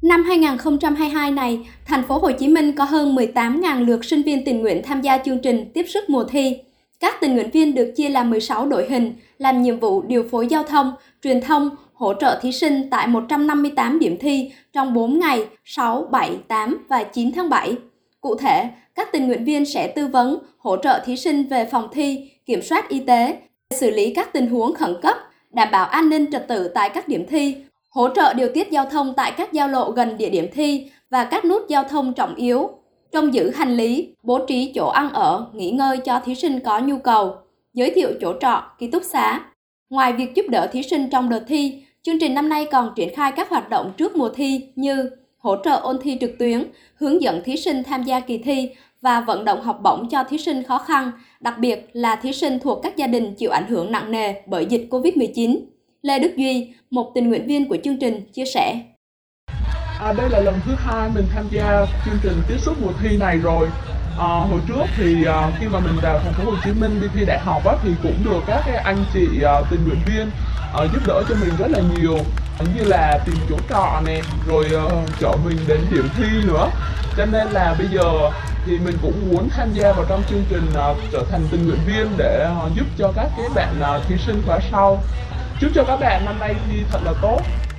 Năm 2022 này, thành phố Hồ Chí Minh có hơn 18.000 lượt sinh viên tình nguyện tham gia chương trình tiếp sức mùa thi. Các tình nguyện viên được chia làm 16 đội hình, làm nhiệm vụ điều phối giao thông, truyền thông, hỗ trợ thí sinh tại 158 điểm thi trong 4 ngày 6, 7, 8 và 9 tháng 7. Cụ thể, các tình nguyện viên sẽ tư vấn, hỗ trợ thí sinh về phòng thi, kiểm soát y tế, xử lý các tình huống khẩn cấp, đảm bảo an ninh trật tự tại các điểm thi, hỗ trợ điều tiết giao thông tại các giao lộ gần địa điểm thi và các nút giao thông trọng yếu, trông giữ hành lý, bố trí chỗ ăn ở, nghỉ ngơi cho thí sinh có nhu cầu, giới thiệu chỗ trọ, ký túc xá. Ngoài việc giúp đỡ thí sinh trong đợt thi, chương trình năm nay còn triển khai các hoạt động trước mùa thi như hỗ trợ ôn thi trực tuyến, hướng dẫn thí sinh tham gia kỳ thi và vận động học bổng cho thí sinh khó khăn, đặc biệt là thí sinh thuộc các gia đình chịu ảnh hưởng nặng nề bởi dịch Covid-19. Lê Đức Duy, một tình nguyện viên của chương trình, chia sẻ. Đây là lần thứ 2 mình tham gia chương trình tiếp sức mùa thi này rồi. Hồi trước thì khi mà mình vào thành phố Hồ Chí Minh đi thi đại học thì cũng được các cái anh chị tình nguyện viên giúp đỡ cho mình rất là nhiều, như là tìm chỗ trọ này, rồi chở mình đến điểm thi nữa. Cho nên là bây giờ thì mình cũng muốn tham gia vào trong chương trình trở thành tình nguyện viên để giúp cho các cái bạn thí sinh khóa sau. Chúc cho các bạn năm nay thi thật là tốt.